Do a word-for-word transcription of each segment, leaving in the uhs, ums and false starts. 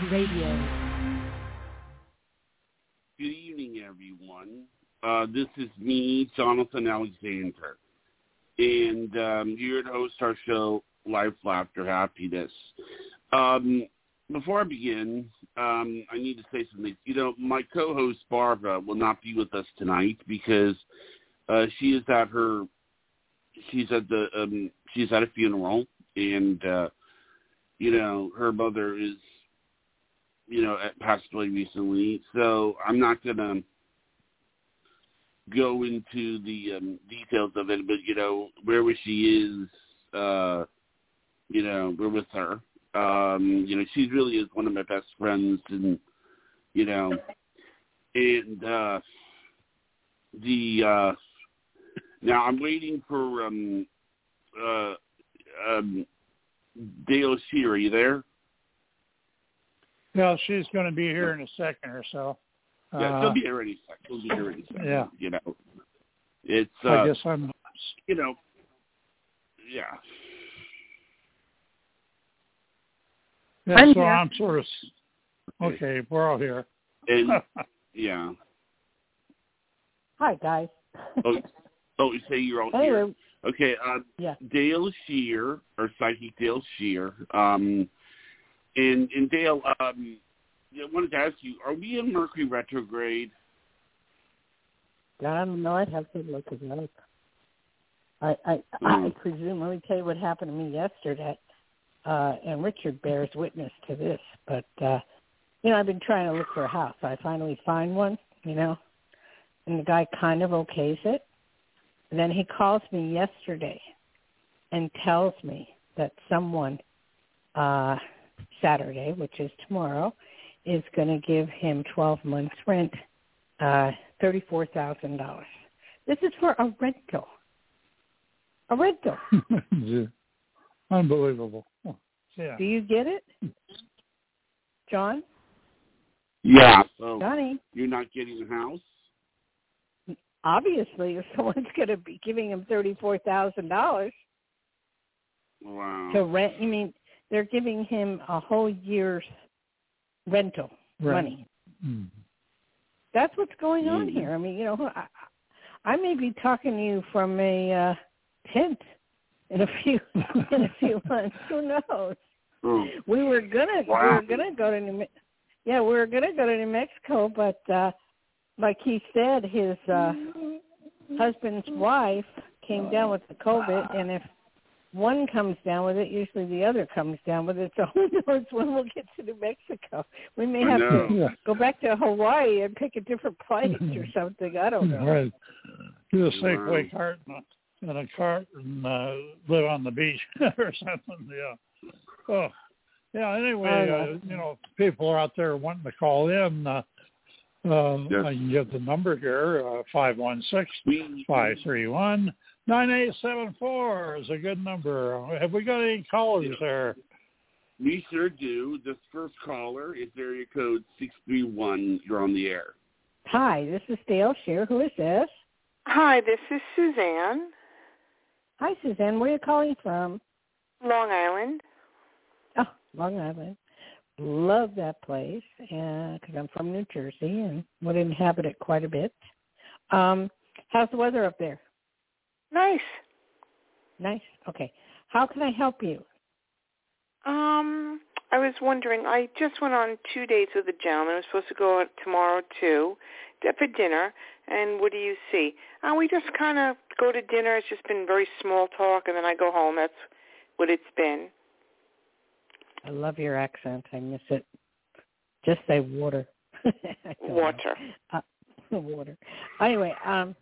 Radio. Good evening, everyone. Uh, this is me, Jonathan Alexander, and um, here to host our show, Life, Laughter, Happiness. Um, before I begin, um, I need to say something. You know, my co-host, Barbara, will not be with us tonight because uh, she is at her, she's at the, um, she's at a funeral, and, uh, you know, her mother is, you know, passed away recently, so I'm not going to go into the um, details of it, but, you know, wherever she is, uh, you know, we're with her. Um, you know, she really is one of my best friends, and, you know, and uh, the, uh, now I'm waiting for um, uh, um, Dale Shear. Are you there? Well, she's going to be here in a second or so. Yeah, uh, she'll be here any second. She'll be here any second. Yeah. You know, it's, uh, I guess I'm, you know, yeah. yeah, I'm so here. I'm sort of, okay, we're all here. And, yeah. Hi, guys. Oh, oh, you say you're all Anyway, here. Okay, uh, yeah. Dale Shear, or Psychic Dale Shear, um, and, and Dale, um, I wanted to ask you, are we in Mercury retrograde? I don't know. I'd have to look it up. I, I, Mm. I presume, let me tell you what happened to me yesterday, uh, and Richard bears witness to this, but, uh, you know, I've been trying to look for a house. I finally find one, you know, and the guy kind of okays it. And then he calls me yesterday and tells me that someone, uh, Saturday, which is tomorrow, is going to give him twelve months rent, uh, thirty-four thousand dollars. This is for a rental. A rental. Unbelievable. Oh, yeah. Do you get it, John? Yeah. So Johnny? you're not getting a house? Obviously, if someone's going to be giving him thirty-four thousand dollars Wow. to rent, I mean, they're giving him a whole year's rental Right. money. Mm. That's what's going on Mm. here. I mean, you know, I, I may be talking to you from a uh, tent in a few in a few months. Who knows? Oh. We were gonna Wow. we were gonna go to New Me- yeah we were gonna go to New Mexico, but uh, like he said, his uh, husband's wife came down with the COVID, and if one comes down with it, usually the other comes down with it. So who knows when we'll get to New Mexico? We may I have know. to Yeah. go back to Hawaii and pick a different flight or something. I don't know. Right. Do a Wow. Safeway cart in a cart and uh, live on the beach or something. Yeah. Oh, yeah. Anyway, I know. uh, you know, people are out there wanting to call in. Uh, uh, Yes. I can give the number here: uh, five one six, We, five three one, nine eight seven four is a good number. Have we got any callers there? we sure do. This first caller is area code six three one. You're on the air. Hi, this is Dale Shear. Who is this? Hi, this is Suzanne, Hi, Suzanne. Where are you calling from? Long Island. Oh, Long Island. Love that place because I'm from New Jersey and would inhabit it quite a bit. Um, how's the weather up there? Nice. Nice. Okay. How can I help you? Um, I was wondering, I just went on two dates with a gentleman. I was supposed to go out tomorrow, too, for dinner. And what do you see? Uh, we just kind of go to dinner. It's just been very small talk, and then I go home. That's what it's been. I love your accent. I miss it. Just say water. I don't know. Water. Uh, water. Anyway, um,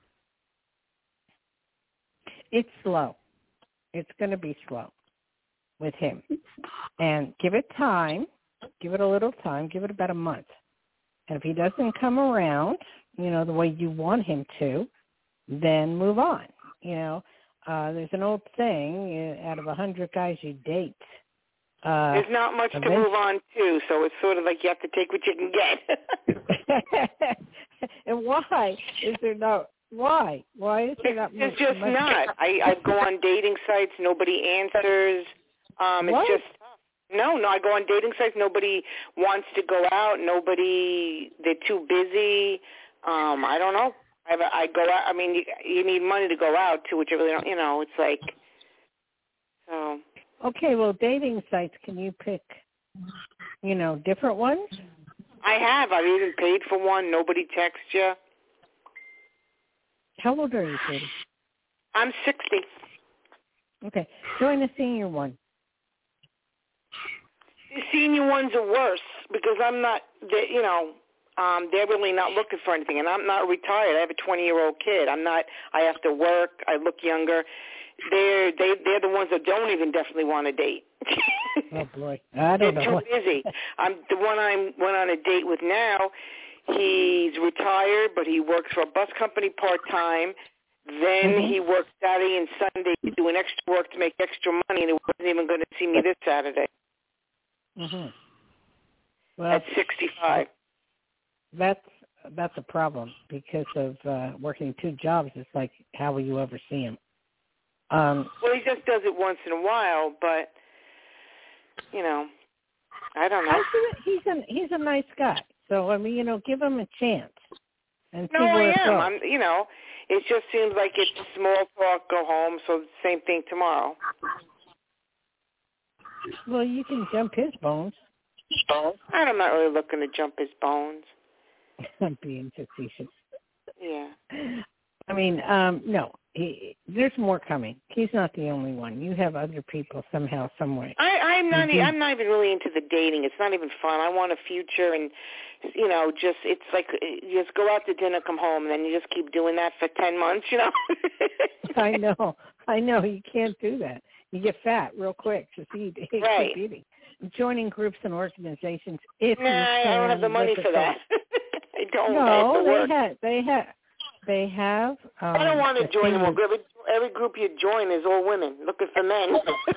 it's slow. It's going to be slow with him. And give it time. Give it a little time. Give it about a month. And if he doesn't come around, you know, the way you want him to, then move on. You know, uh, there's an old saying, uh, out of a hundred guys you date, Uh, There's not much to move on to, so it's sort of like you have to take what you can get. And why is there no? Why? Why is there not? It's much, just much not. I, I go on dating sites. Nobody answers. Um, it's What? just No, no, I go on dating sites. Nobody wants to go out. Nobody, they're too busy. Um, I don't know. I, I go out. I mean, you, you need money to go out too, which I really don't. You know, it's like. So. Okay, well, dating sites. Can you pick? You know, different ones. I have. I've even paid for one. Nobody texts you. How old are you, Katie? I'm sixty. Okay, join the senior one. The senior ones are worse because I'm not, they, you know, um, they're really not looking for anything, and I'm not retired. I have a twenty-year-old kid. I'm not. I have to work. I look younger. They're they they're the ones that don't even definitely want to date. Oh boy, I don't they're know. too busy. I'm the one I went on a date with now. He's retired, but he works for a bus company part time. Then mm-hmm. he works Saturday and Sunday doing extra work to make extra money, and he wasn't even going to see me this Saturday. Mm-hmm. Well, at sixty-five. That's that's a problem because of uh, working two jobs. It's like, how will you ever see him? Um, well, he just does it once in a while, but you know, I don't know. He's a, he's a nice guy, so I mean, you know, give him a chance and see no, where I it am. goes. I'm, you know, it just seems like it's small talk, go home. So same thing tomorrow. Well, you can jump his bones. Bones? I'm not really looking to jump his bones. I'm being facetious. Yeah. I mean, um, no, he, there's more coming. He's not the only one. You have other people somehow, some way. I, I'm not. Mm-hmm. I'm not even really into the dating. It's not even fun. I want a future, and you know, just it's like you just go out to dinner, come home, and then you just keep doing that for ten months. You know. I know. I know. You can't do that. You get fat real quick. Just eat. Right. Keep eating. Joining groups and organizations. If nah, I don't have the money for that. I don't. No, I they have. They have. They have. Um, I don't want to the join them. seniors. Every, every group you join is all women looking for men.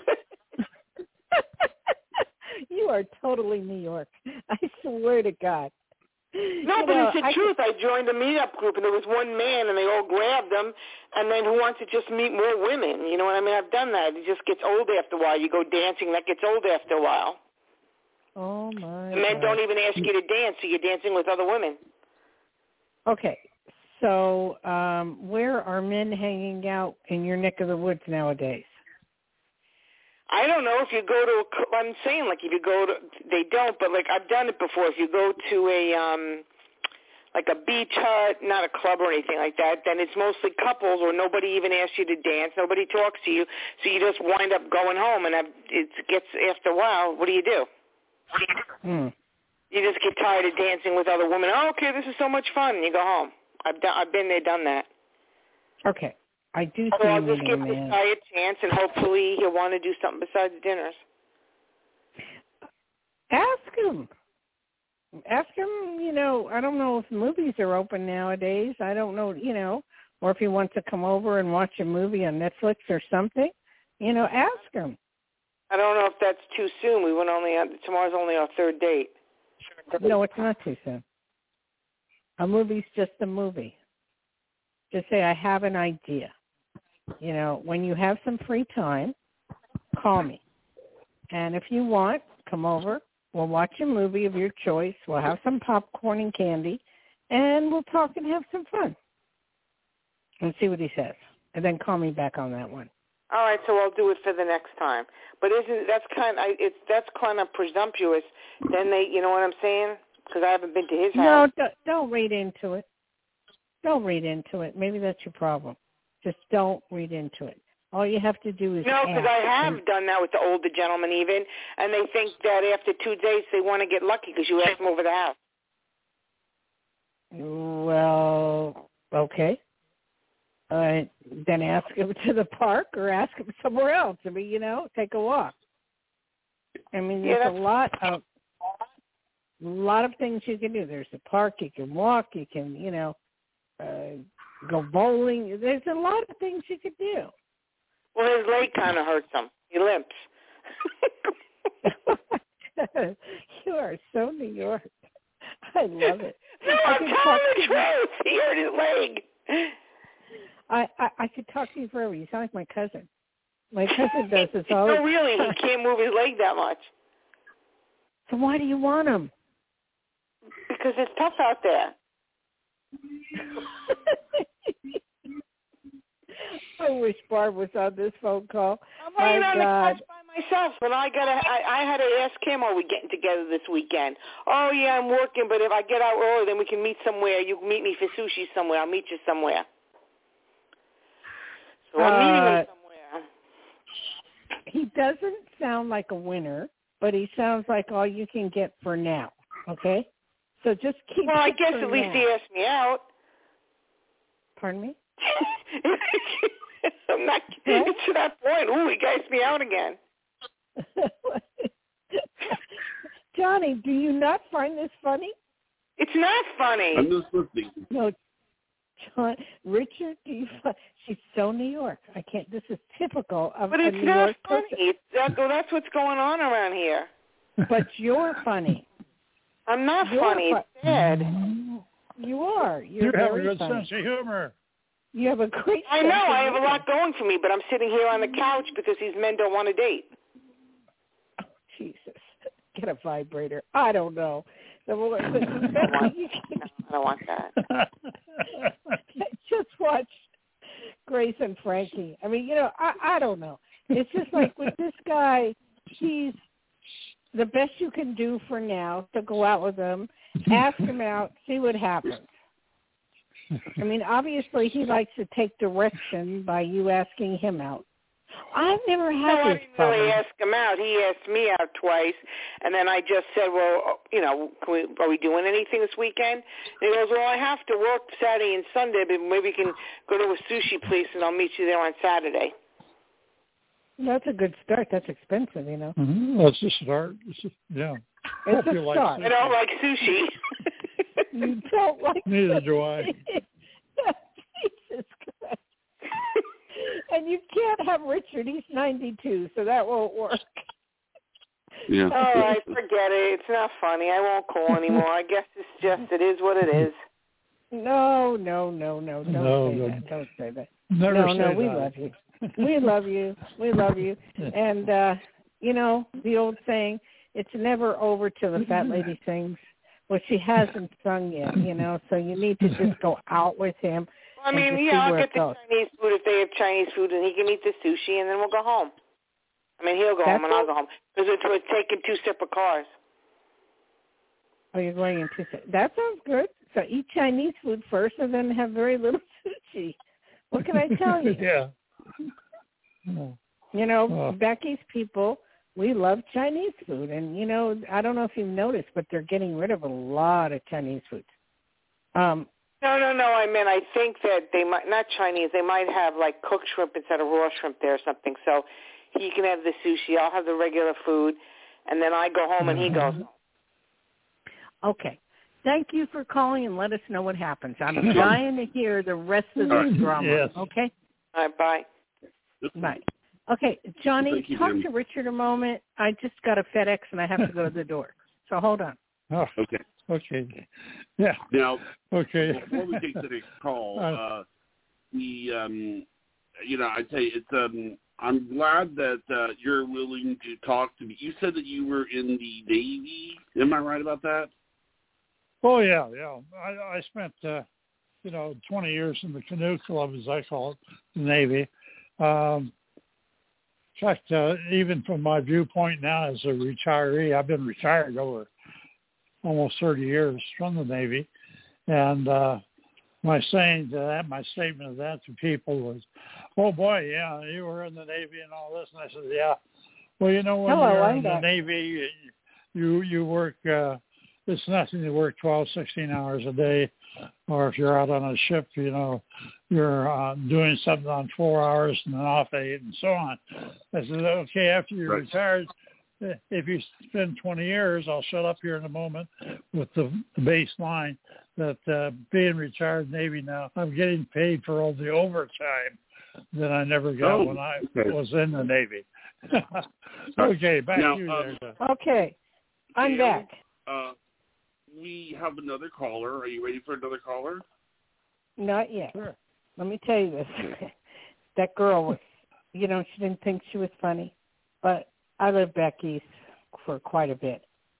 You are totally New York. I swear to God. No, you but know, it's the I truth. could... I joined a meetup group, and there was one man, and they all grabbed him, and then who wants to just meet more women? You know what I mean? I've done that. It just gets old after a while. You go dancing, that gets old after a while. Oh, my The men God. don't even ask you to dance, so you're dancing with other women. Okay. So um, where are men hanging out in your neck of the woods nowadays? I don't know if you go to, a, I'm saying like if you go to, they don't, but like I've done it before. If you go to a, um, like a beach hut, not a club or anything like that, then it's mostly couples or nobody even asks you to dance. Nobody talks to you. So you just wind up going home, and it gets, after a while, what do you do? Hmm. You just get tired of dancing with other women. Oh, okay, this is so much fun. And you go home. I've done, I've been there, done that. Okay. I do So see I'll you just give this guy a chance, and hopefully he'll want to do something besides dinners. Ask him. Ask him, you know, I don't know if movies are open nowadays. I don't know, you know, or if he wants to come over and watch a movie on Netflix or something. You know, ask him. I don't know if that's too soon. We went only on, tomorrow's only our third date. No, it's not too soon. A movie's just a movie. Just say, I have an idea. You know, when you have some free time, call me. And if you want, come over. We'll watch a movie of your choice. We'll have some popcorn and candy, and we'll talk and have some fun. And see what he says. And then call me back on that one. All right, so I'll do it for the next time. But isn't that's kind of it's that's kind of presumptuous? Then they, you know what I'm saying? Because I haven't been to his no, house. No, don't read into it. Don't read into it. Maybe that's your problem. Just don't read into it. All you have to do is No, because I have and, done that with the older gentlemen even, and they think that after two days they want to get lucky because you asked them over the house. Well, okay. Uh, then ask him to the park or ask him somewhere else. I mean, you know, take a walk. I mean, there's yeah, a lot of a lot of things you can do. There's a park. You can walk. You can, you know, uh, go bowling. There's a lot of things you could do. Well, his leg kind of hurts him. He limps. You are so New York. I love it. No, I'm telling the truth. He hurt his leg. I, I I could talk to you forever. You sound like my cousin. My cousin does this all. No, really, he can't move his leg that much. So why do you want them? Because it's tough out there. I wish Barb was on this phone call. I'm My laying on God. the couch by myself, but I gotta. I, I had to ask him, "Are we getting together this weekend?" Oh yeah, I'm working, but if I get out early, then we can meet somewhere. You can meet me for sushi somewhere. I'll meet you somewhere. So I'm Uh, meeting him somewhere. He doesn't sound like a winner, but he sounds like all you can get for now. Okay, so just keep. Well, I it guess for at least now. he asked me out. Pardon me? I'm not. What? To that point. Ooh, he asked me out again. Johnny, do you not find this funny? It's not funny. I'm just listening. No, John, Richard, do you find, she's so New York. I can't. This is typical of But a it's New not York funny. person. It's, that, well, that's what's going on around here. But you're funny. I'm not You're funny. fu- It's sad. You are. You're You have a very good funny. sense of humor. You have a great. I sense know. of I have a humor. lot going for me, but I'm sitting here on the couch because these men don't want to date. Oh, Jesus, get a vibrator. I don't know. The, the, the, you can, No, I don't want that. just watch Grace and Frankie. I mean, you know, I, I don't know. It's just like with this guy, he's the best you can do for now to go out with him, ask him out, see what happens. I mean, obviously he likes to take direction by you asking him out. I've never had No, I this didn't problem. really ask him out. He asked me out twice, and then I just said, well, you know, can we, are we doing anything this weekend? And he goes, well, I have to work Saturday and Sunday, but maybe we can go to a sushi place, and I'll meet you there on Saturday. That's a good start. That's expensive, you know. Mm-hmm. That's a start. It's a, yeah. It's Hope a you like start. I don't like sushi. You don't like Neither do I. Jesus Christ. And you can't have Richard. He's ninety-two, so that won't work. Yeah. All right, forget it. It's not funny. I won't call anymore. I guess it's just, it is what it is. No, no, no, no. Don't No, say no. that. Don't say that. Never no, say no, we that. love you. We love you. We love you. And, uh, you know, the old saying, it's never over till the fat lady sings. Well, she hasn't sung yet, you know, so you need to just go out with him. I and mean, just yeah, see I'll where get it the goes. Chinese food if they have Chinese food, and he can eat the sushi, and then we'll go home. I mean, he'll go That's home, and I'll all? go home. Because it's, we're taking two separate cars. Oh, you're going into that sounds good. So eat Chinese food first, and then have very little sushi. What can I tell you? Yeah. Oh. You know, Oh. Becky's people, we love Chinese food, and you know, I don't know if you've noticed, but they're getting rid of a lot of Chinese food. Um, No, no, no. I mean, I think that they might not Chinese. They might have like cooked shrimp instead of raw shrimp there or something. So he can have the sushi. I'll have the regular food, and then I go home and he goes home. okay. Thank you for calling, and let us know what happens. I'm dying to hear the rest of this drama. Yes. Okay. All right, bye. Bye. Okay, Johnny, Thank you, talk ma'am. to Richard a moment. I just got a FedEx, and I have to go to the door. So hold on. Oh, Okay. okay. Yeah. Now, Okay. before we take the next call, uh, we, um, you know, I tell you, it's, um, I'm glad that uh, you're willing to talk to me. You said that you were in the Navy. Am I right about that? Oh yeah, yeah. I, I spent uh, you know twenty years in the canoe club, as I call it, the Navy. Um, in fact, uh, even from my viewpoint now as a retiree, I've been retired over almost thirty years from the Navy, and uh, my saying to that, my statement of that to people was, "Oh boy, yeah, you were in the Navy and all this," and I said, "Yeah." Well, you know, when Hello, you're I'm in the back. Navy, you you work. Uh, It's nothing to work twelve, sixteen hours a day, or if you're out on a ship, you know, you're uh, doing something on four hours and then off eight and so on. I said, okay, after you're Right. retired, if you spend twenty years, I'll shut up here in a moment with the, the baseline that uh, being retired Navy now, I'm getting paid for all the overtime that I never got Oh, when I okay. was in the Navy. Okay, back Now, to you um, there. Doug. Okay, I'm Gail, back. Uh, we have another caller. Are you ready for another caller? Not yet. Sure. Let me tell you this. That girl was, you know, she didn't think she was funny, but I lived back east for quite a bit.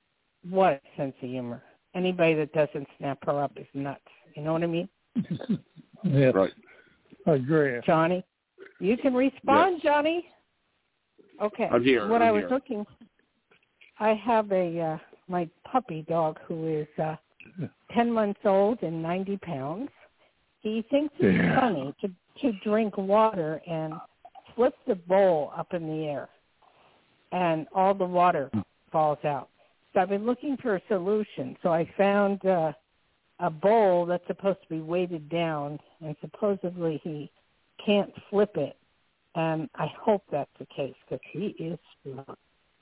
what a sense of humor. Anybody that doesn't snap her up is nuts. You know what I mean? Yeah, Right. I agree. Johnny, you can respond, Yes. Johnny. Okay. I'm here. What I'm I was here. looking, I have a uh, my puppy dog who is uh, ten months old and ninety pounds. He thinks it's Yeah. funny to to drink water and flip the bowl up in the air, and all the water falls out. So I've been looking for a solution. So I found uh, a bowl that's supposed to be weighted down, and supposedly he can't flip it. And I hope that's the case because he is strong.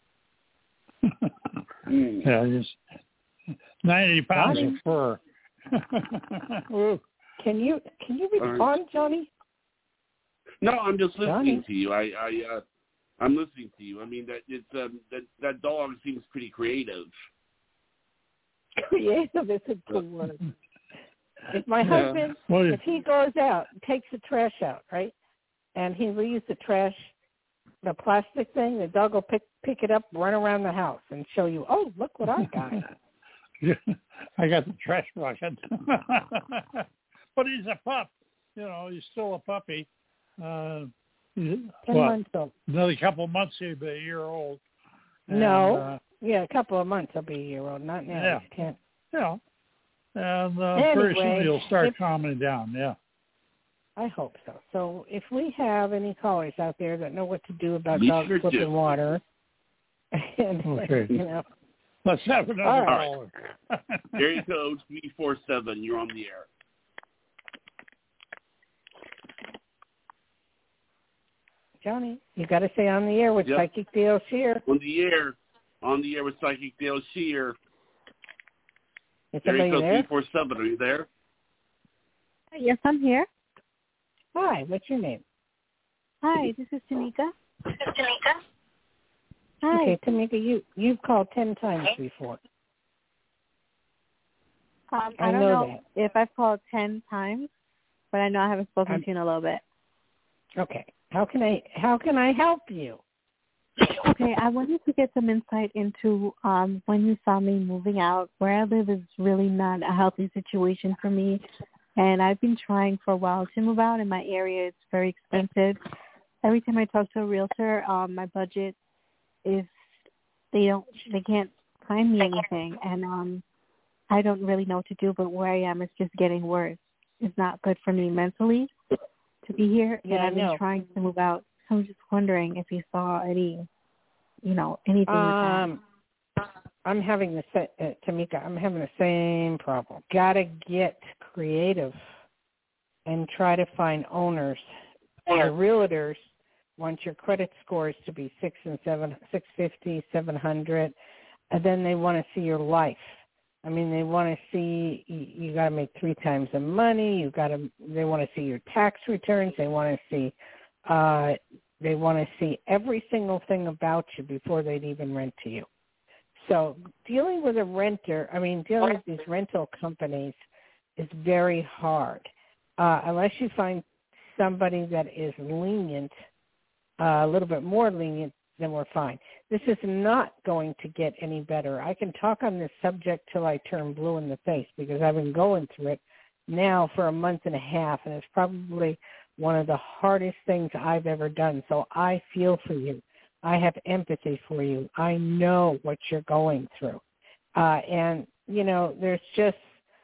Mm. Yeah, just ninety pounds Johnny. of fur. Ooh. Can you can you All right. respond, Johnny? No, I'm just listening Johnny. to you. I, I, uh, I'm listening to you. I mean, that it's um, that that dog seems pretty creative. Creative is a good word. If my Yeah. husband, Well, if he goes out and takes the trash out, right, and he leaves the trash, the plastic thing, the dog will pick pick it up, run around the house, and show you, oh, look what I got. I got the trash bucket. But he's a pup. You know, he's still a puppy. Uh, he's, Ten what, months old. another couple of months he'll be a year old. And, No. Uh, Yeah, a couple of months he'll be a year old. Not now. Yeah. He's ten. yeah. And uh, Anyway, pretty soon he'll start if- calming down. Yeah. I hope so. So if we have any callers out there that know what to do about We dogs sure flipping do. water, and Okay. you know, Let's have another All right. caller. Area code three four seven. You're on the air. Johnny, you got to stay on the air with Yep. Psychic Dale Shear. On the air. On the air with Psychic Dale Shear. Is Area somebody code there? three four seven. Are you there? Yes, I'm here. Hi, what's your name? Hi, this is Tamika. This is Tamika. Hi. Okay, Tamika, you you've called ten times before. Um, I I don't know know, if I've called ten times, but I know I haven't spoken I'm- to you in a little bit. Okay, how can I how can I help you? Okay, I wanted to get some insight into um, when you saw me moving out. Where I live is really not a healthy situation for me, and I've been trying for a while to move out. In my area, it's very expensive. Every time I talk to a realtor, um, my budget is they don't they can't find me anything, and um, I don't really know what to do. But where I am, it's just getting worse. It's not good for me mentally to be here, Yeah, and I I've been know. trying to move out. So I'm just wondering if you saw any, you know, anything with that. Um, I'm having the sa- uh, Tamika. I'm having the same problem. Got to get creative and try to find owners. The realtors want your credit scores to be six and seven, six fifty, seven hundred, and then they want to see your life. I mean, they want to see you, you got to make three times the money. You got to. They want to see your tax returns. They want to see. Uh, they want to see every single thing about you before they'd even rent to you. So dealing with a renter, I mean, dealing with these rental companies is very hard uh, unless you find somebody that is lenient, uh, a little bit more lenient, then we're fine. This is not going to get any better. I can talk on this subject till I turn blue in the face because I've been going through it now for a month and a half, and it's probably one of the hardest things I've ever done. So I feel for you. I have empathy for you. I know what you're going through. Uh, and, you know, there's just,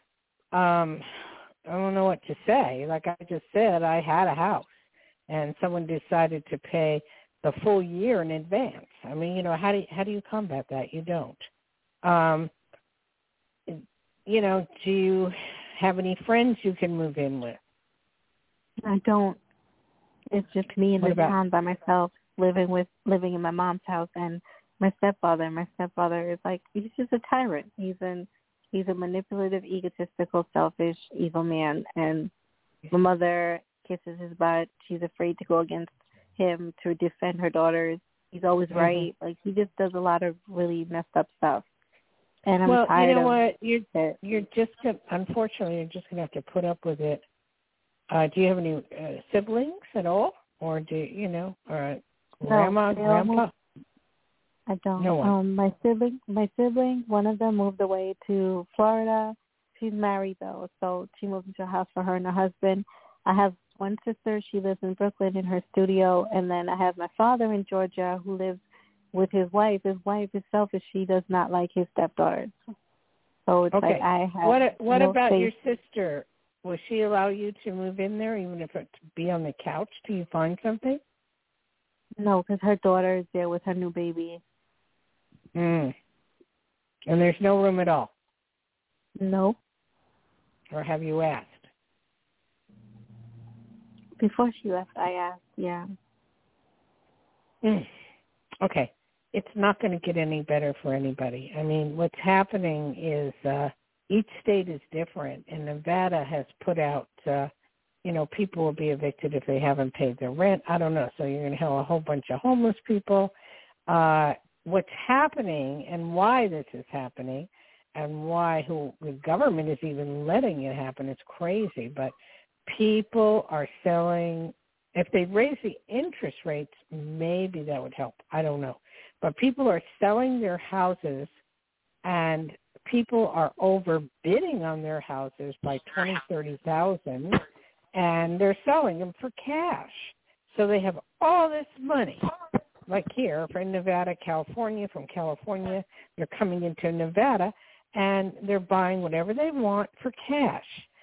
um, I don't know what to say. Like I just said, I had a house, and someone decided to pay the full year in advance. I mean, you know, how do you, how do you combat that? You don't. Um, you know, do you have any friends you can move in with? I don't. It's just me in What this about- town by myself, living with living in my mom's house, and my stepfather. My stepfather is like he's just a tyrant. He's an he's a manipulative, egotistical, selfish, evil man. And my mother kisses his butt. She's afraid to go against him to defend her daughters. He's always Mm-hmm. right. Like he just does a lot of really messed up stuff. And I'm well, tired you know of what? You're it. you're just gonna, unfortunately, you're just gonna have to put up with it. Uh, do you have any uh, siblings at all, or do you know, or grandma, they all grandpa? moved, I don't. No one. Um, my sibling, my sibling, one of them moved away to Florida. She's married though, so she moved into a house for her and her husband. I have one sister. She lives in Brooklyn in her studio, and then I have my father in Georgia who lives with his wife. His wife is selfish. She does not like his stepdaughters. So it's Okay. like I have. What What no about space. your sister? Will she allow you to move in there, even if it to be on the couch? Do you find something? No, because her daughter is there with her new baby. Mm. And there's no room at all? No. Or have you asked? Before she left, I asked, yeah. Mm. Okay. It's not going to get any better for anybody. I mean, what's happening is uh, each state is different, and Nevada has put out, uh, you know, people will be evicted if they haven't paid their rent. I don't know. So you're going to have a whole bunch of homeless people. Uh, what's happening and why this is happening and why who the government is even letting it happen is crazy. But people are selling. If they raise the interest rates, maybe that would help. I don't know. But people are selling their houses, and people are overbidding on their houses by twenty, thirty thousand, and they're selling them for cash. So they have all this money. Like here, from Nevada, California, from California, they're coming into Nevada, and they're buying whatever they want for cash.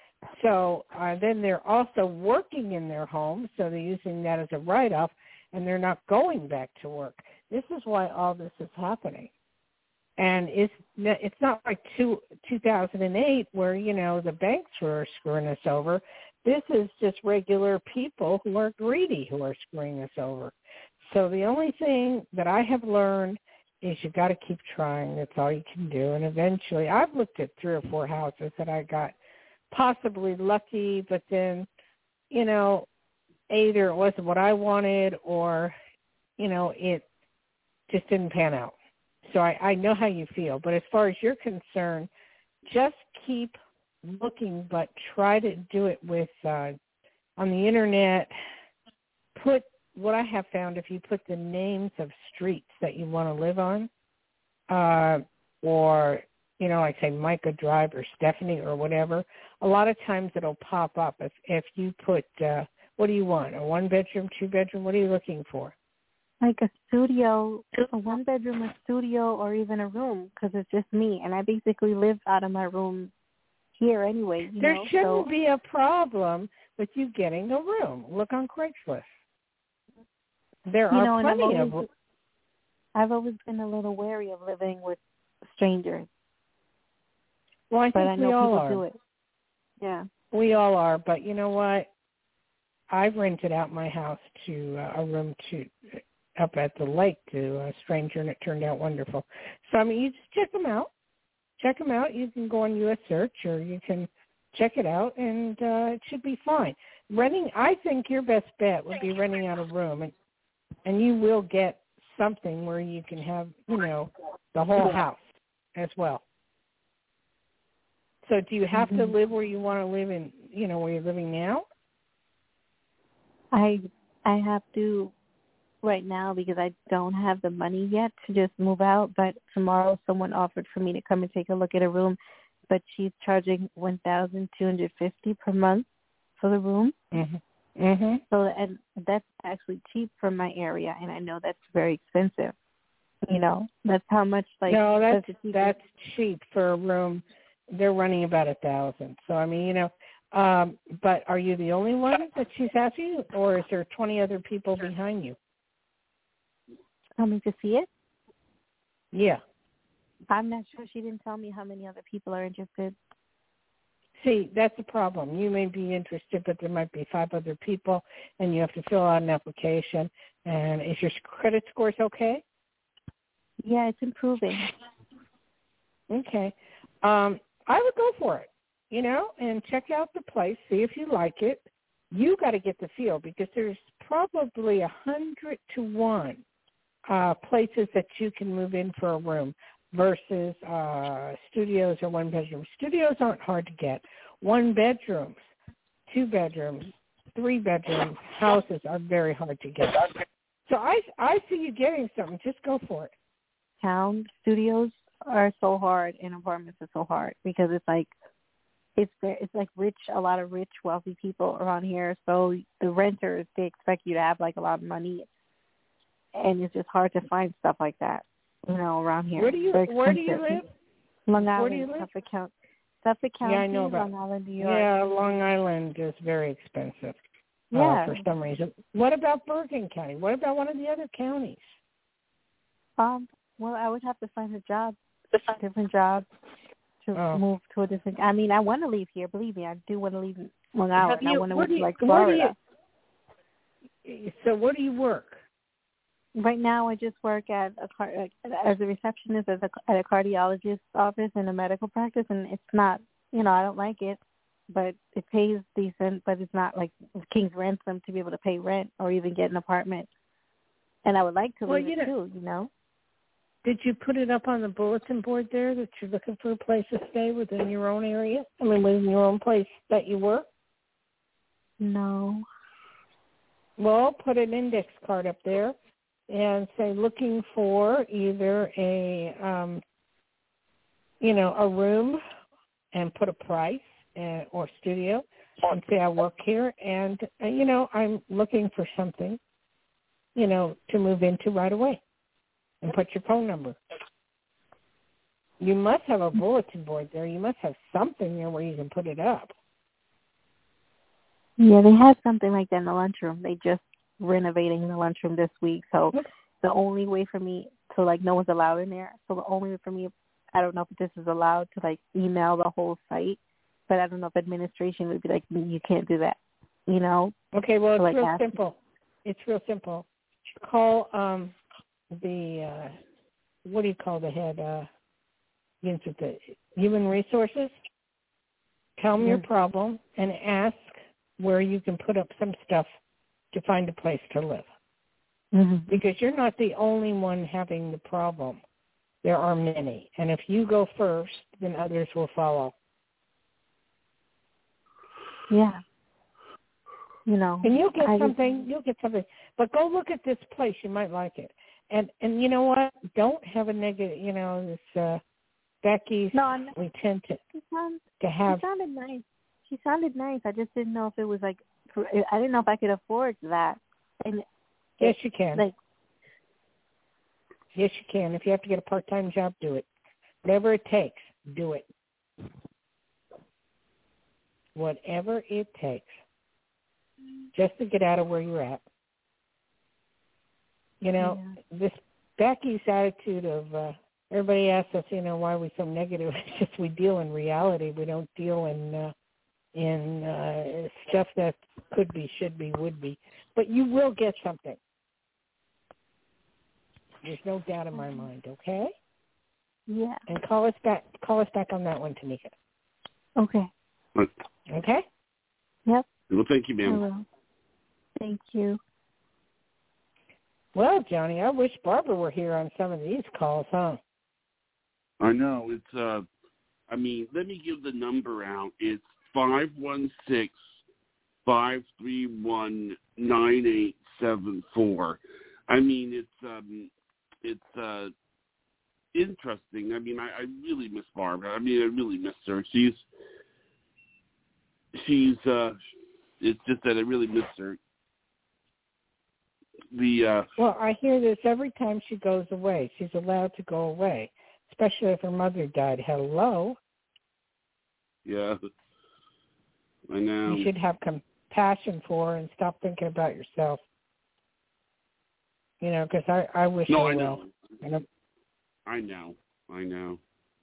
So uh, then they're also working in their home, so they're using that as a write-off, and they're not going back to work. This is why all this is happening. And it's it's not like two, two thousand eight where, you know, the banks were screwing us over. This is just regular people who are greedy who are screwing us over. So the only thing that I have learned is you got to keep trying. That's all you can do. And eventually, I've looked at three or four houses that I got possibly lucky, but then, you know, either it wasn't what I wanted or, you know, it just didn't pan out. So I, I know how you feel. But as far as you're concerned, just keep looking, but try to do it with uh, on the Internet. Put what I have found, if you put the names of streets that you want to live on, uh, or, you know, like say Micah Drive or Stephanie or whatever, a lot of times it'll pop up. If if you put, uh, what do you want, a one-bedroom, two-bedroom, what are you looking for? Like a studio, a one-bedroom, a studio, or even a room, because it's just me, and I basically live out of my room here anyway. You there know, shouldn't so. be a problem with you getting a room. Look on Craigslist. There You are know, and I've plenty always, of. I've always been a little wary of living with strangers. Well, I but think I know we all people are. do it. Yeah. We all are, but you know what? I've rented out my house to uh, a room to up at the lake to a stranger, and it turned out wonderful. So I mean, you just check them out. Check them out. You can go on U S Search, or you can check it out, and uh, it should be fine. Renting, I think your best bet would be renting out a room, and and you will get something where you can have, you know, the whole house as well. So do you have mm-hmm. to live where you want to live in, you know, where you're living now? I I have to right now because I don't have the money yet to just move out. But tomorrow someone offered for me to come and take a look at a room, but she's charging one thousand two hundred fifty per month for the room. Mm-hmm. Mm-hmm. So and that's actually cheap for my area, and I know that's very expensive. You know, that's how much like no, that's that's, that's cheap for a room. They're running about a thousand. So I mean, you know, um, but are you the only one that she's asking you, or is there twenty other people behind you coming to see it? Yeah, I'm not sure. She didn't tell me how many other people are interested. See, that's the problem. You may be interested, but there might be five other people, and you have to fill out an application. And is your credit scores okay? Yeah, it's improving. Okay. Um, I would go for it, you know, and check out the place, see if you like it. You got to get the feel because there's probably a hundred to one uh, places that you can move in for a room versus uh, studios or one bedrooms. Studios aren't hard to get. One bedrooms, two bedrooms, three bedroom houses are very hard to get. So I I see you getting something. Just go for it. town, studios are so hard and apartments are so hard because it's like it's it's like rich, a lot of rich, wealthy people around here. So the renters, they expect you to have like a lot of money, and it's just hard to find stuff like that, you know, around here. Where do you Where do you live? Long Island, Where do you live? Suffolk County, Suffolk County, yeah, I know about, Long Island, New York. Yeah, Long Island is very expensive. Yeah. Uh, for some reason. What about Bergen County? What about one of the other counties? Um. Well, I would have to find a job, a different job, to oh. move to a different. I mean, I want to leave here. Believe me, I do want to leave Long Island. You, I want to move you, to like Florida. You, so, where do you work? Right now, I just work at a car, as a receptionist at a, at a cardiologist's office in a medical practice, and it's not, you know, I don't like it, but it pays decent, but it's not like king's ransom to be able to pay rent or even get an apartment. And I would like to well, leave you it know, too, you know. Did you put it up on the bulletin board there that you're looking for a place to stay within your own area? I mean, within your own place that you work? No. Well, put an index card up there and say looking for either a, um, you know, a room and put a price uh, or studio and say I work here and, uh, you know, I'm looking for something, you know, to move into right away. And put your phone number. You must have a bulletin board there. You must have something there where you can put it up. Yeah, they had something like that in the lunchroom. They just renovating the lunchroom this week. So the only way for me to, like, no one's allowed in there. So the only way for me, I don't know if this is allowed to, like, email the whole site. But I don't know if administration would be like, you can't do that, you know? Okay, well, it's like real ask. simple. It's real simple. Call um, the, uh, what do you call the head, uh, begins with the human resources. Tell them mm-hmm. your problem and ask where you can put up some stuff to find a place to live. Mm-hmm. Because you're not the only one having the problem. There are many. And if you go first, then others will follow. Yeah. You know. And you'll get I something. Just, you'll get something. But go look at this place. You might like it. And and you know what? Don't have a negative, you know, this uh, Becky's, no, I'm not, we tend to, she sound, to have. She sounded nice. She sounded nice. I just didn't know if it was like, I didn't know if I could afford that. And Yes, you can. Like, yes, you can. If you have to get a part-time job, do it. Whatever it takes, do it. Whatever it takes. Just to get out of where you're at. You know, yeah. this Becky's attitude of uh, everybody asks us, you know, why are we so negative? It's just we deal in reality. We don't deal in uh, in uh, stuff that could be, should be, would be. But you will get something. There's no doubt in my mind. Okay. Yeah. And call us back. Call us back on that one, Tamika. Okay. Okay. Yep. Well, thank you, ma'am. I will. Thank you. Well, Johnny, I wish Barbara were here on some of these calls, huh? I know. It's, uh, I mean, let me give the number out. It's five one six, five three one, nine eight seven four. I mean, it's, um, it's, uh, interesting. I mean, I, I really miss Barbara. I mean, I really miss her. She's, she's, uh, it's just that I really miss her. The uh, well, I hear this every time she goes away. She's allowed to go away, especially if her mother died. Hello. Yeah, I know. You should have compassion for her and stop thinking about yourself. You know, because I, I wish no, her I well. know. You know. I know. I know.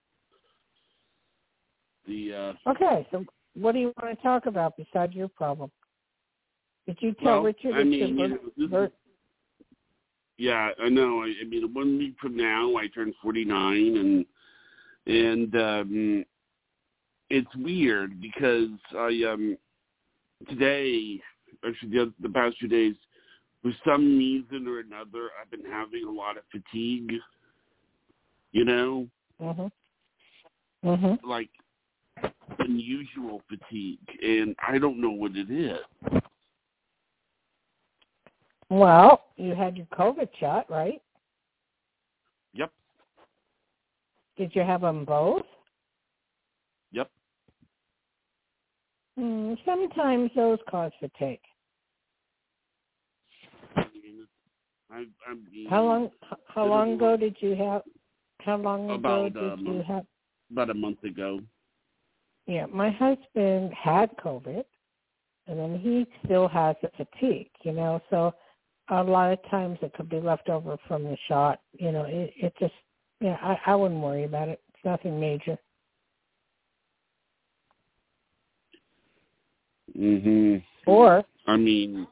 The uh, okay. So, what do you want to talk about besides your problem? Did you tell well, Richard? I mean, you know, this birth- is, yeah, I know. I, I mean, one week from now, I turn forty-nine, and and um, it's weird because I um today, actually the, the past few days, for some reason or another, I've been having a lot of fatigue. You know, mhm, mhm, like unusual fatigue, and I don't know what it is. Well, you had your COVID shot, right? Yep. Did you have them both? Yep. Mm, sometimes those cause fatigue. I mean, I, I mean, How long? How long ago did you have? How long ago about, did uh, you month, have? about a month ago. Yeah, my husband had COVID, and then he still has the fatigue. You know, so a lot of times it could be left over from the shot. You know, it, it just, yeah, I, I wouldn't worry about it. It's nothing major. Mhm. Or, I mean,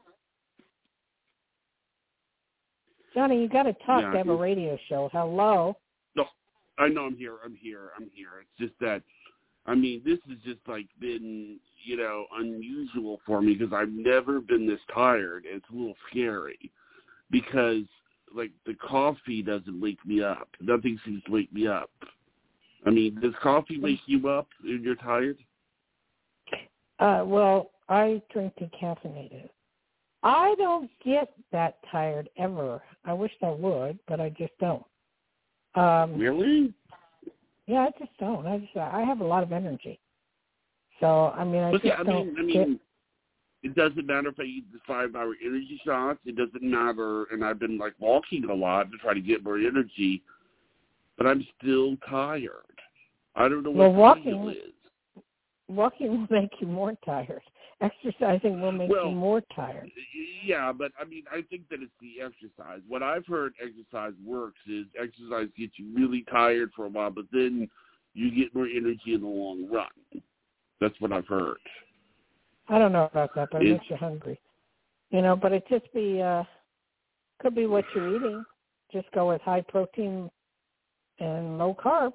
Johnny, you got to talk yeah, to have a radio show. Hello. no, I know I'm here. I'm here. I'm here. It's just that, I mean, this has just like been, you know, unusual for me because I've never been this tired. It's a little scary because, like, the coffee doesn't wake me up. Nothing seems to wake me up. I mean, does coffee wake you up when you're tired? Uh, well, I drink decaffeinated. I don't get that tired ever. I wish I would, but I just don't. Um, Really? Yeah, I just don't. I just I have a lot of energy. So I mean, I but just yeah, I don't mean, I mean, get... it doesn't matter if I eat the five-hour energy shots. It doesn't matter, and I've been like walking a lot to try to get more energy, but I'm still tired. I don't know what well, the walking, deal is. Walking will make you more tired. Exercising will make well, you more tired. Yeah, but I mean, I think that it's the exercise. What I've heard exercise works is exercise gets you really tired for a while, but then you get more energy in the long run. That's what I've heard. I don't know about that, but it it's, makes you hungry. You know, but it just be, uh, could be what you're eating. Just go with high protein and low carbs.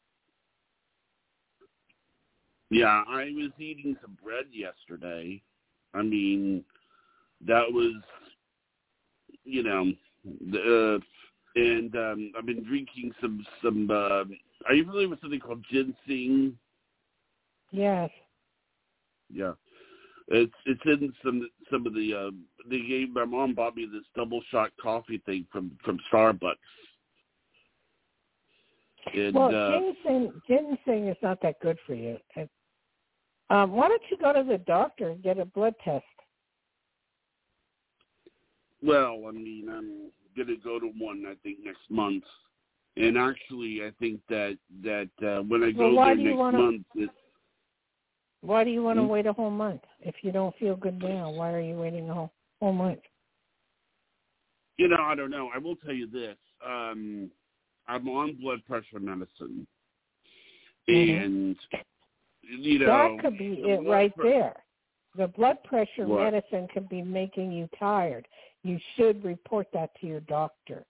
Yeah, I was eating some bread yesterday. I mean, that was, you know, uh, and um, I've been drinking some, some uh, are you familiar with something called ginseng? Yes. Yeah. It's it's in some some of the, uh, they gave, my mom bought me this double shot coffee thing from, from Starbucks. And, well, uh, ginseng, ginseng is not that good for you. It, um, why don't you go to the doctor and get a blood test? Well, I mean, I'm going to go to one, I think, next month. And actually, I think that, that uh, when I Well, go why there do you next wanna, month... It, why do you want to hmm? wait a whole month? If you don't feel good now, why are you waiting a whole, whole month? You know, I don't know. I will tell you this. Um, I'm on blood pressure medicine. Mm-hmm. And, you know... That could be it right pre- there. The blood pressure what? medicine could be making you tired. You should report that to your doctor.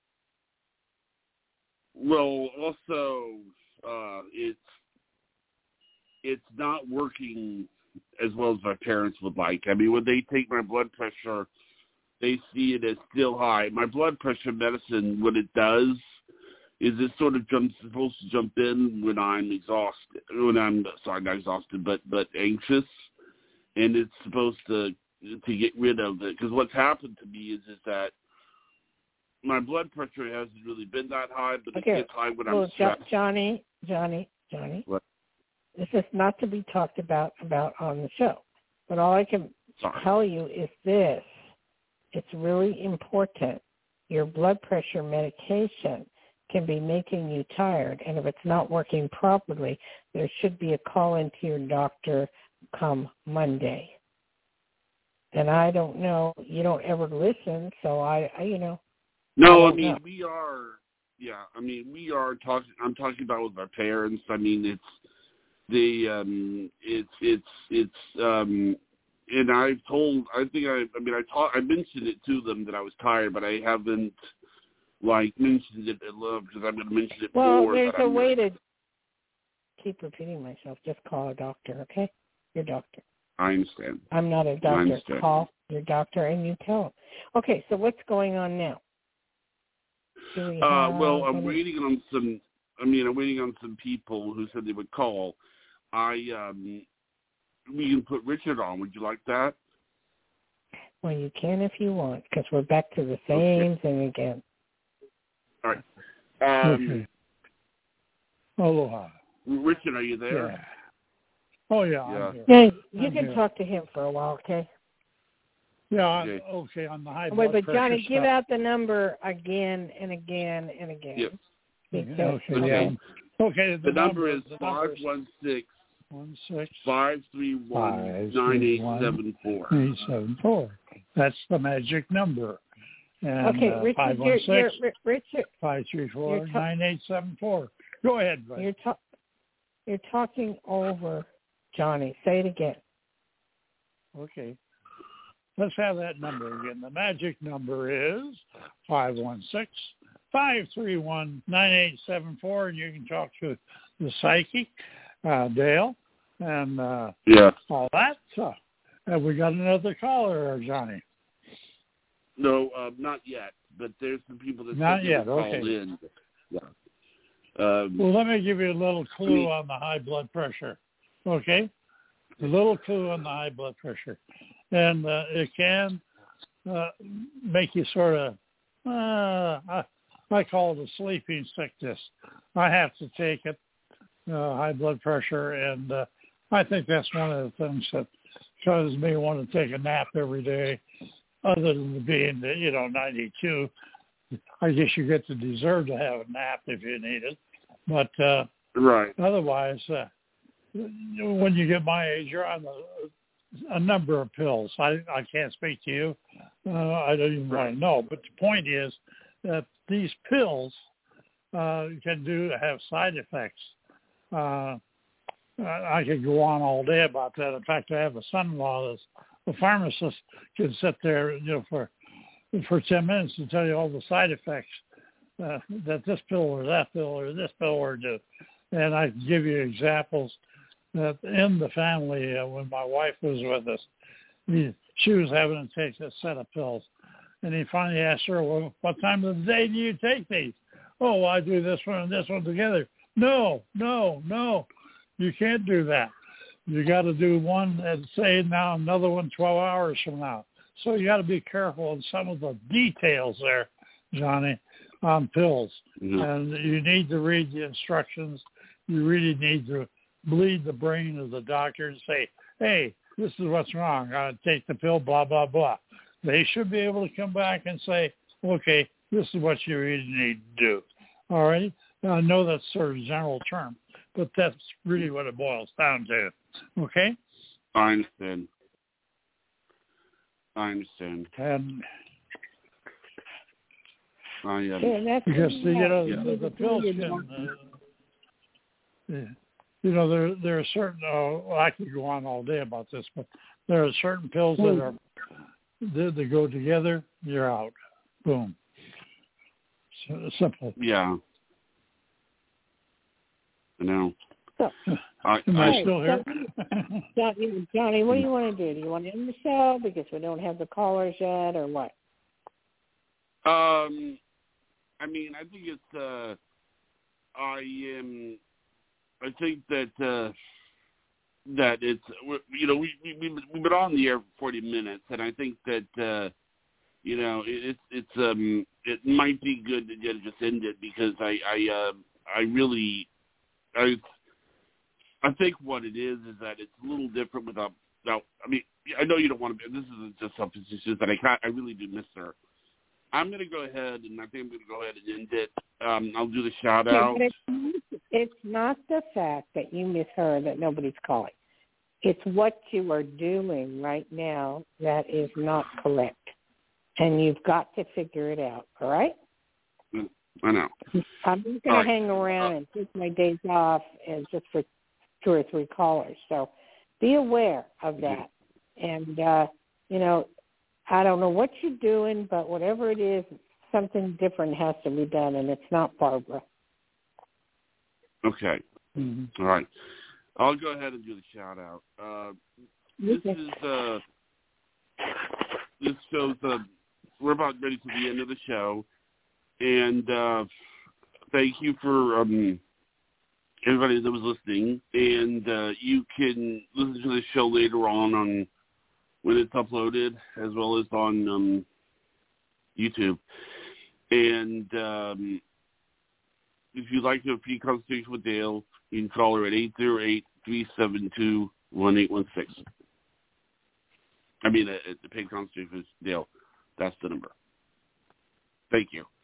Well, also, uh, it's it's not working as well as my parents would like. I mean, when they take my blood pressure, they see it as still high. My blood pressure medicine, what it does is it sort of jumps, supposed to jump in when I'm exhausted, when I'm, sorry, not exhausted, but, but anxious. And it's supposed to to get rid of it. Because what's happened to me is, is that my blood pressure hasn't really been that high, but Okay. it gets high when well, I'm stressed. Johnny, Johnny, Johnny, What? this is not to be talked about about on the show. But all I can Sorry. tell you is this. It's really important. Your blood pressure medication can be making you tired, and if it's not working properly, there should be a call into your doctor come Monday. And I don't know, you don't ever listen, so I, I you know. No, I, I I mean, know. we are, yeah, I mean, we are talking, I'm talking about with my parents. I mean, it's, the, um, it's, it's, it's, um, and I've told, I think I, I mean, I taught, I mentioned it to them that I was tired, but I haven't, like, mentioned it at love because I'm going to mention it Well, more. there's that a I'm way not, to keep repeating myself. Just call a doctor, okay? Your doctor. I understand. I'm not a I doctor. understand. Call your doctor and you tell him. Okay, so what's going on now? Do we Uh, well, have I'm any... waiting on some, I mean, I'm waiting on some people who said they would call. I, um, we can put Richard on. Would you like that? Well, you can if you want, because we're back to the same Okay. thing again. All right. Um, Mm-hmm. Aloha. Richard, are you there? Yeah. Oh, yeah, yeah. I'm here. Yeah, you I'm can here. talk to him for a while, okay? Yeah, Okay. okay, on the high Wait, blood but Johnny, pressure give stuff. out the number again and again and again. Yep. Because, Okay, yeah. Okay, the, The number is the five one six, one six five three one, nine eight seven four. eight seven four. That's the magic number. And, okay, uh, Richard, five you're, one six, you're, Richard, five three four, you're ta- nine eight seven four. Go ahead, buddy. You're, ta- you're talking over Johnny. Say it again. Okay. Let's have that number again. The magic number is five one six, five three one, nine eight seven four, and you can talk to the psychic, uh, Dale, and uh, yeah. all that. So, have we got another caller, Johnny? No, uh, not yet, but there's some people that Not said yet, called okay. in. Yeah. Um, Well, let me give you a little clue me, on the high blood pressure, okay? A little clue on the high blood pressure. And uh, it can uh, make you sort of, uh, I, I call it a sleeping sickness. I have to take it, uh, high blood pressure, and uh, I think that's one of the things that causes me to want to take a nap every day, other than being, you know, ninety-two. I guess you get to deserve to have a nap if you need it. But uh, right. otherwise, uh, when you get my age, you're on a, a number of pills. I, I can't speak to you. Uh, I don't even want to know. But the point is that these pills uh, can do have side effects. Uh, I could go on all day about that. In fact, I have a son-in-law that's a pharmacist, can sit there, you know, for for ten minutes and tell you all the side effects uh, that this pill or that pill or this pill or do. And I can give you examples that in the family, uh, when my wife was with us, he, she was having to take a set of pills. And he finally asked her, well, what time of the day do you take these? Oh, well, I do this one and this one together. No, no, no. You can't do that. You got to do one at say now, another one twelve hours from now. So you got to be careful in some of the details there, Johnny, on pills. Mm-hmm. And you need to read the instructions. You really need to bleed the brain of the doctor and say, hey, this is what's wrong. I take the pill, blah, blah, blah. They should be able to come back and say, okay, this is what you really need to do. All right? Now, I know that's sort of a general term, but that's really what it boils down to. Okay? I understand. I understand. And I um, yeah, that's because the, you know yeah. the, the pills can, uh, you know, there there are certain. Uh, well, I could go on all day about this, but there are certain pills that are they, they go together. You're out. Boom. So, simple. Yeah. I know. So, I, Am I, I still here? Johnny, Johnny, what do you want to do? Do you want to end the show because we don't have the callers yet, or what? Um, I mean, I think it's. Uh, I am. I think that uh, that it's. You know, we we we've been on the air for forty minutes, and I think that uh, you know it's it's um it might be good to just end it because I I uh, I really I. I think what it is is that it's a little different without. Now, I mean, I know you don't want to. Be, this isn't just something. It's just that I can't, I really do miss her. I'm going to go ahead, and I think I'm going to go ahead and end it. Um, I'll do the shout out. Yeah, it's, it's not the fact that you miss her that nobody's calling. It's what you are doing right now that is not correct, and you've got to figure it out. All right? I know. I'm not going to hang around uh, and take my days off and just for two or three callers. So be aware of that. And, uh, you know, I don't know what you're doing, but whatever it is, something different has to be done, and it's not Barbara. Okay. Mm-hmm. All right. I'll go ahead and do the shout-out. Uh, this is, uh, this shows, uh, we're about ready to the end of the show, and uh, thank you for um, everybody that was listening, and uh, you can listen to the show later on on when it's uploaded, as well as on um, YouTube. And um, if you'd like to have a free consultation with Dale, you can call her at eight zero eight, three seven two, one eight one six. I mean, uh, the paid consultation with Dale. That's the number. Thank you.